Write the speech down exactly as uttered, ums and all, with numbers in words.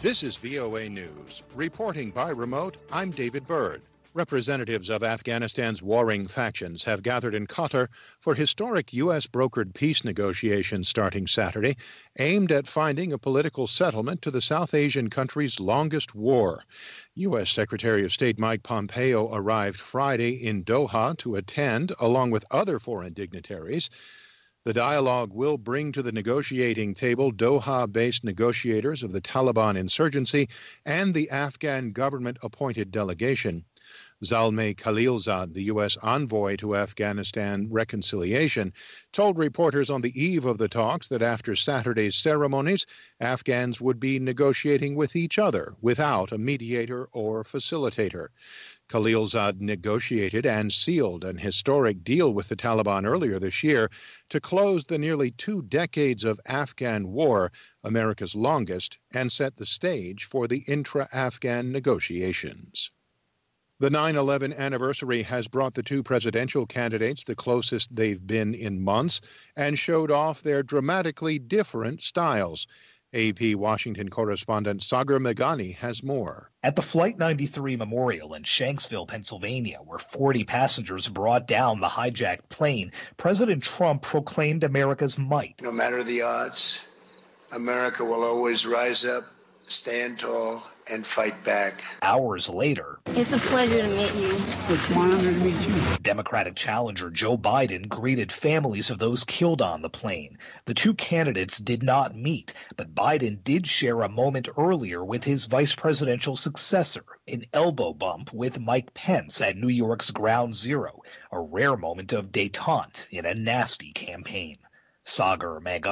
This is V O A News. Reporting by remote, I'm David Byrd. Representatives of Afghanistan's warring factions have gathered in Qatar for historic U S brokered peace negotiations starting Saturday, aimed at finding a political settlement to the South Asian country's longest war. U S Secretary of State Mike Pompeo arrived Friday in Doha to attend, along with other foreign dignitaries. The dialogue will bring to the negotiating table Doha-based negotiators of the Taliban insurgency and the Afghan government-appointed delegation. Zalmay Khalilzad, the U S envoy to Afghanistan reconciliation, told reporters on the eve of the talks that after Saturday's ceremonies, Afghans would be negotiating with each other without a mediator or facilitator. Khalilzad negotiated and sealed an historic deal with the Taliban earlier this year to close the nearly two decades of Afghan war, America's longest, and set the stage for the intra-Afghan negotiations. The nine eleven anniversary has brought the two presidential candidates the closest they've been in months and showed off their dramatically different styles. A P Washington correspondent Sagar Meghani has more. At the Flight ninety-three Memorial in Shanksville, Pennsylvania, where forty passengers brought down the hijacked plane, President Trump proclaimed America's might. No matter the odds, America will always rise up, stand tall, and fight back. Hours later, it's a pleasure to meet you. It's my honor to meet you. Democratic challenger Joe Biden greeted families of those killed on the plane. The two candidates did not meet, but Biden did share a moment earlier with his vice presidential successor, an elbow bump with Mike Pence at New York's Ground Zero, a rare moment of détente in a nasty campaign. Sagar Meghani.